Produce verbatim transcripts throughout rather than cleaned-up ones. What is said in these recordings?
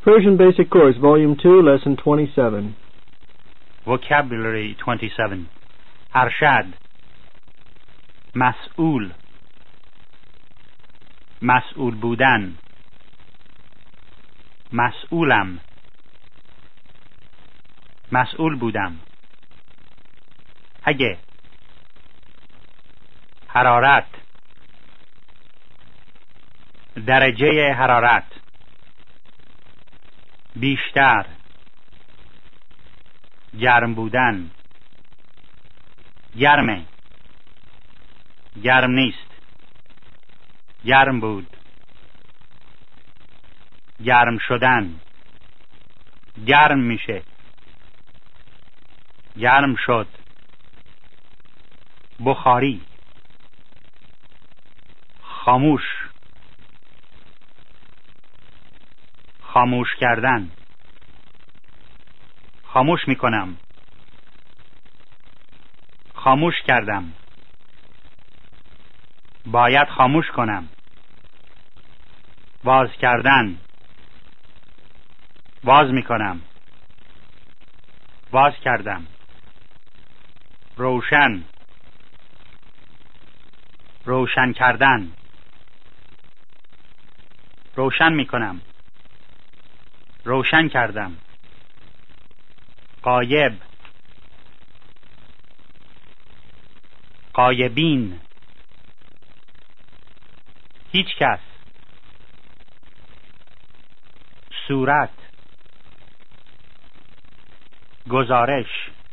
Persian Basic Course, Volume two, Lesson twenty-seven. Vocabulary twenty-seven. ارشد، مسئول، مسئول بودن، مسئولم، مسئول بودم. اگه، حرارت، درجه حرارت، بیشتر، گرم بودن، گرمه، گرم نیست، گرم بود، گرم شدن، گرم میشه، گرم شد، بخاری، خاموش، خاموش کردن، خاموش میکنم، خاموش کردم، باید خاموش کنم، باز کردن، باز میکنم، باز کردم، روشن، روشن کردن، روشن میکنم، روشن کردم، غایب، غایبین، هیچ کس، صورت، گزارش،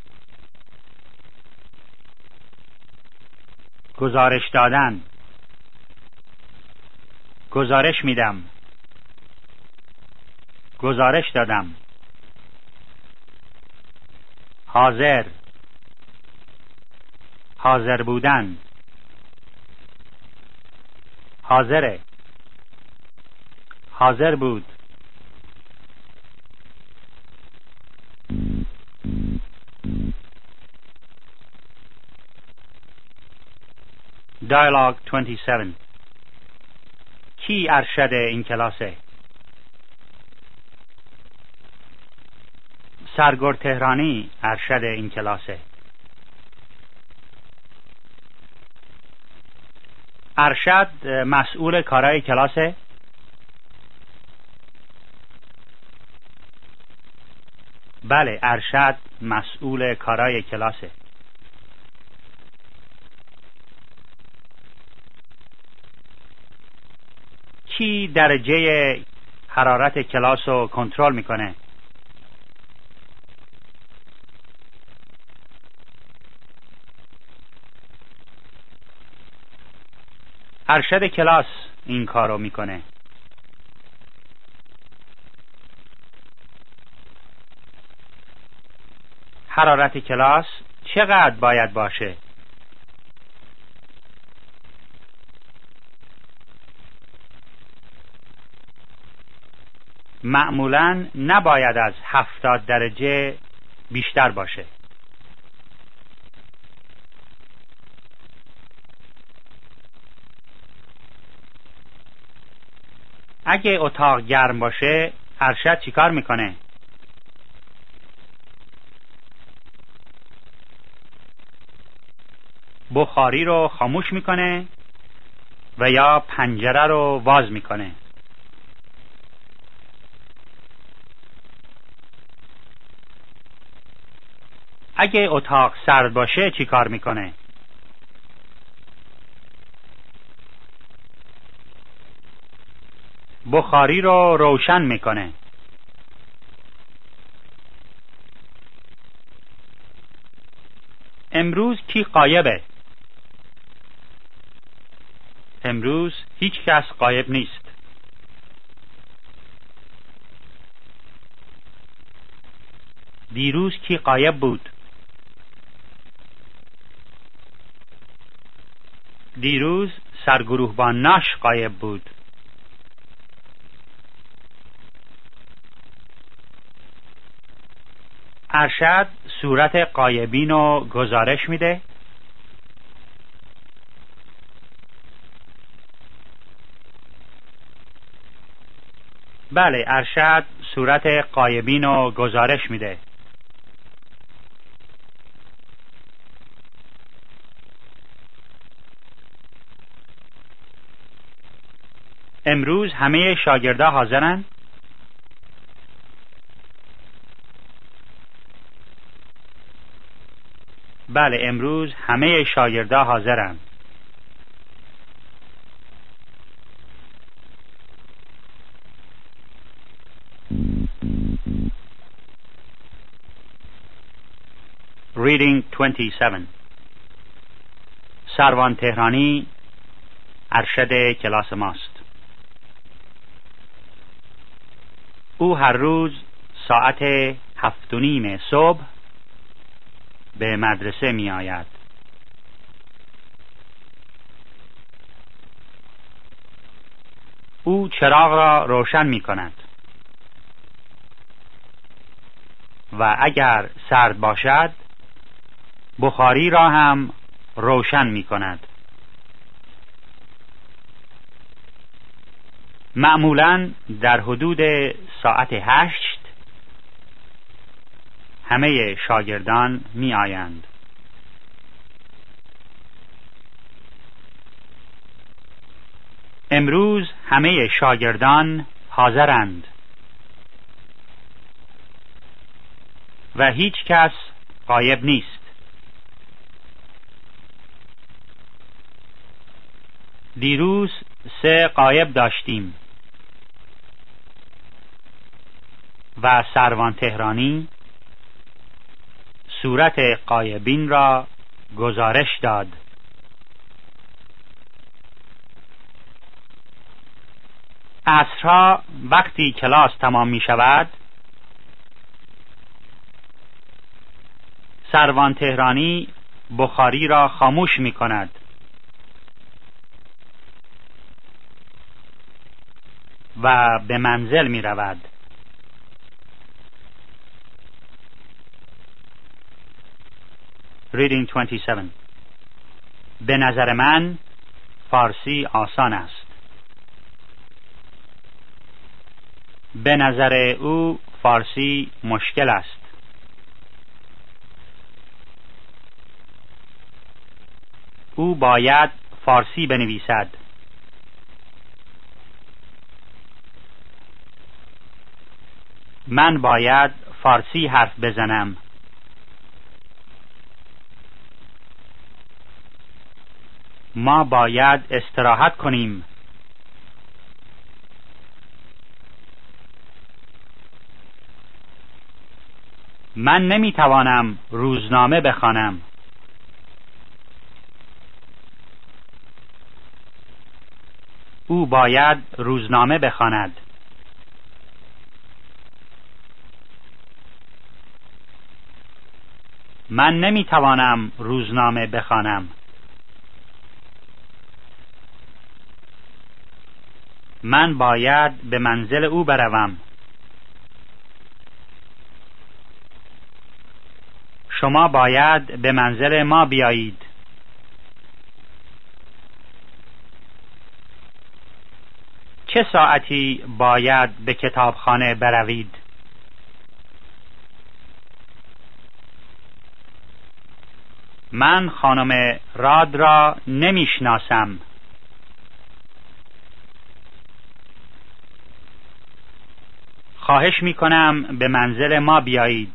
گزارش دادن، گزارش میدم، گزارش دادم، حاضر، حاضر بودن، حاضره، حاضر بود. Dialogue twenty-seven. کی ارشد این کلاسه؟ سرگور تهرانی ارشد این کلاسه. ارشد مسئول کارای کلاسه؟ بله، ارشد مسئول کارای کلاسه. کی درجه حرارت کلاس رو کنترل میکنه؟ ارشد کلاس این کارو میکنه. حرارت کلاس چقدر باید باشه؟ معمولاً نباید از هفتاد درجه بیشتر باشه. اگه اتاق گرم باشه ارشد چیکار میکنه؟ بخاری رو خاموش میکنه و یا پنجره رو باز میکنه. اگه اتاق سرد باشه چیکار میکنه؟ بخاری رو روشن میکنه. امروز کی غایبه؟ امروز هیچ کس غایب نیست. دیروز کی غایب بود؟ دیروز سرگروهبان ناش غایب بود. ارشد صورت غایبین رو گزارش میده. بله، ارشد صورت غایبین رو گزارش میده. امروز همه شاگردا حاضرن؟ بله، امروز همه شاگردا حاضرن. Reading twenty-seven. سروان تهرانی ارشد کلاس ماست. او هر روز ساعت هفت و نیم صبح به مدرسه می آید. او چراغ را روشن می کند و اگر سرد باشد بخاری را هم روشن می کند. معمولاً در حدود ساعت هشت همه شاگردان می آیند. امروز همه شاگردان حاضرند و هیچ کس غایب نیست. دیروز سه غایب داشتیم و سروان تهرانی صورت غایبین را گزارش داد. عصرها وقتی کلاس تمام می شود سروان تهرانی بخاری را خاموش می کند و به منزل می رود. Reading twenty-seven. به نظر من فارسی آسان است. به نظر او فارسی مشکل است. او باید فارسی بنویسد. من باید فارسی حرف بزنم. ما باید استراحت کنیم. من نمیتوانم روزنامه بخوانم. او باید روزنامه بخواند. من نمیتوانم روزنامه بخوانم. من باید به منزل او بروم. شما باید به منزل ما بیایید. چه ساعتی باید به کتابخانه بروید؟ من خانم راد را نمیشناسم. خواهش میکنم به منزل ما بیایید.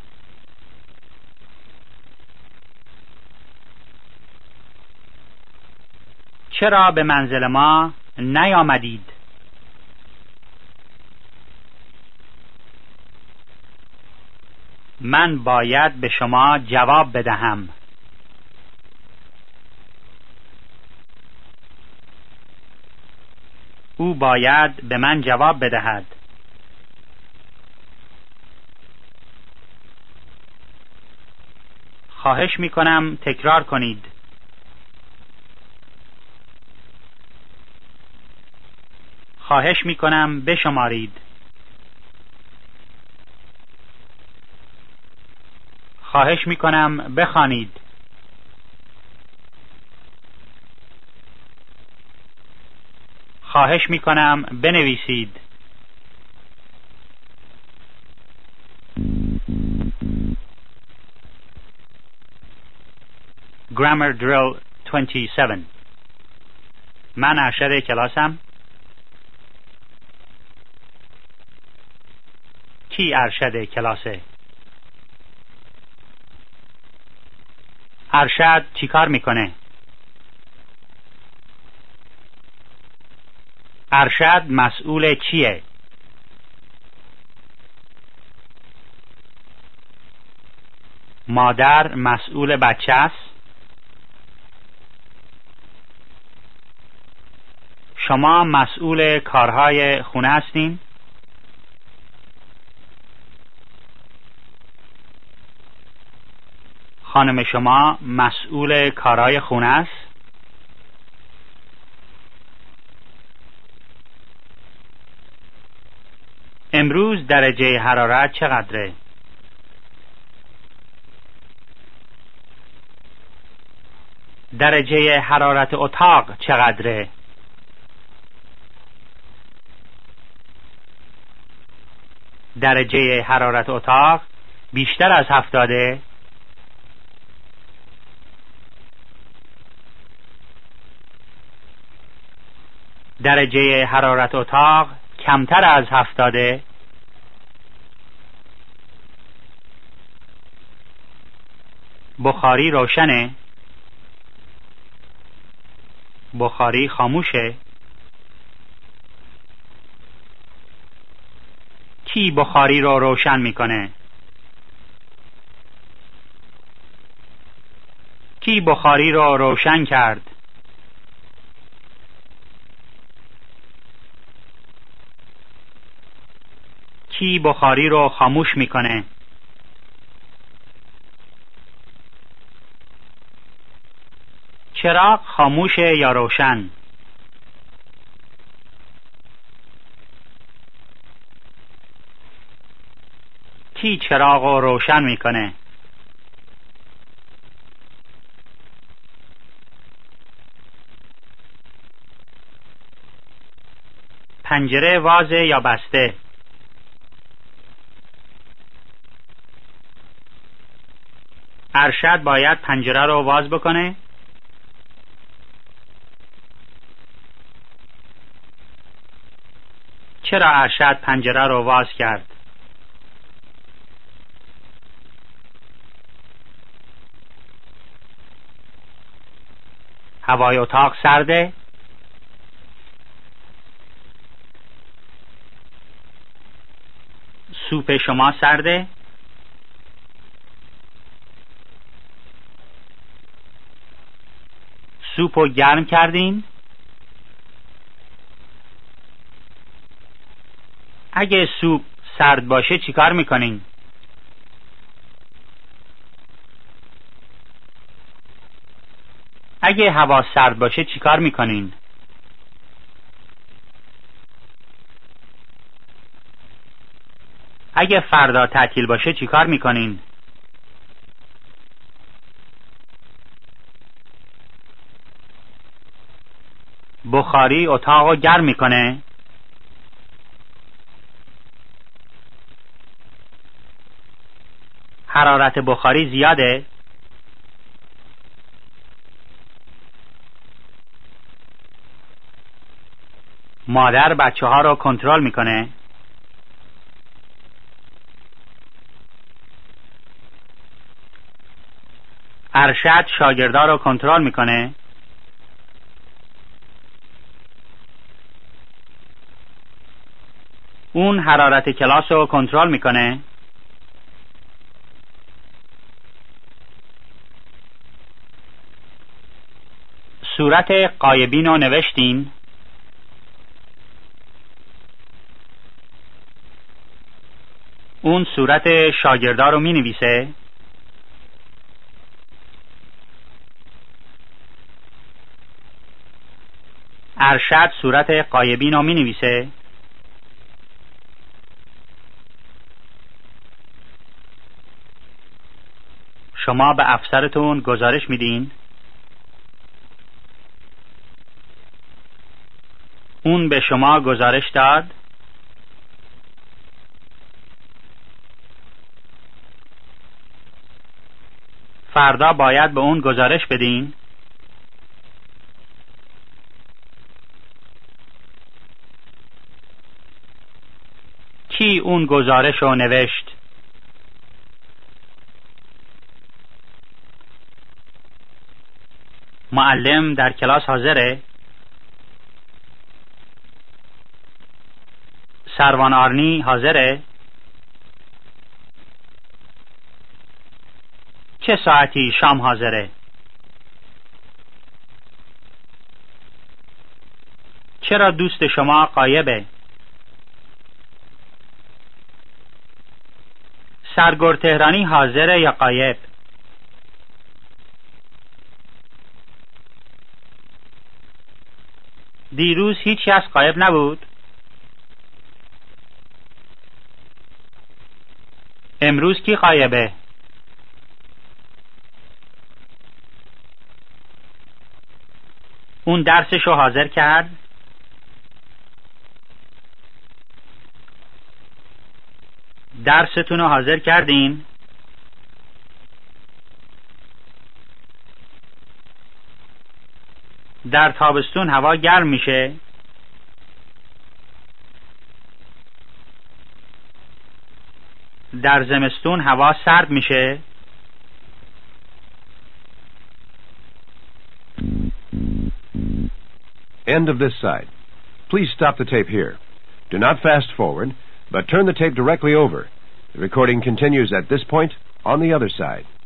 چرا به منزل ما نیامدید؟ من باید به شما جواب بدهم. او باید به من جواب بدهد. خواهش میکنم تکرار کنید. خواهش میکنم بشمارید. خواهش میکنم بخوانید. خواهش میکنم بنویسید. Grammar Drill twenty-seven. من ارشد کلاسم. کی ارشد کلاسه؟ ارشد چی کار میکنه؟ ارشد مسئول چیه؟ مادر مسئول بچه است؟ شما مسئول کارهای خونه هستین؟ خانم شما مسئول کارهای خونه است؟ امروز درجه حرارت چقدره؟ درجه حرارت اتاق چقدره؟ درجه حرارت اتاق بیشتر از هفتاده؟ درجه حرارت اتاق کمتر از هفتاده؟ بخاری روشنه؟ بخاری خاموشه؟ کی بخاری رو روشن میکنه؟ کی بخاری رو روشن کرد؟ کی بخاری رو خاموش میکنه؟ چراغ خاموشه یا روشن؟ کی چراغ رو روشن میکنه؟ پنجره وازه یا بسته؟ ارشد باید پنجره رو واز بکنه؟ چرا ارشد پنجره رو واز کرد؟ هوای اتاق سرده؟ سوپ شما سرده؟ سوپو گرم کردین؟ اگه سوپ سرد باشه چیکار میکنین؟ اگه هوا سرد باشه چیکار میکنین؟ اگه فردا تعطیل باشه چیکار میکنین؟ بخاری اتاقو گرم میکنه؟ حرارت بخاری زیاده؟ مادر بچه ها رو کنترل میکنه؟ ارشد شاگردا رو کنترل میکنه؟ اون حرارت کلاس رو کنترل میکنه؟ صورت غایبین رو نوشتین؟ اون صورت شاگردا رو می نویسه؟ ارشد صورت غایبین رو می نویسه؟ شما به افسرتون گزارش میدین؟ اون به شما گزارش داد؟ فردا باید به اون گزارش بدین؟ کی اون گزارش رو نوشت؟ معلم در کلاس حاضره؟ سروان آرنی حاضره؟ چه ساعتی شام حاضره؟ چرا دوست شما غایبه؟ سرگور تهرانی حاضره یا غایب؟ دیروز هیچ کس غایب نبود؟ امروز کی غایبه؟ اون درسشو حاضر کرد؟ درستون رو حاضر کردین؟ در تابستون هوا گرم میشه؟ در زمستون هوا سرد میشه؟ End of this side. Please stop the tape here. Do not fast forward, but turn the tape directly over. The recording continues at this point on the other side.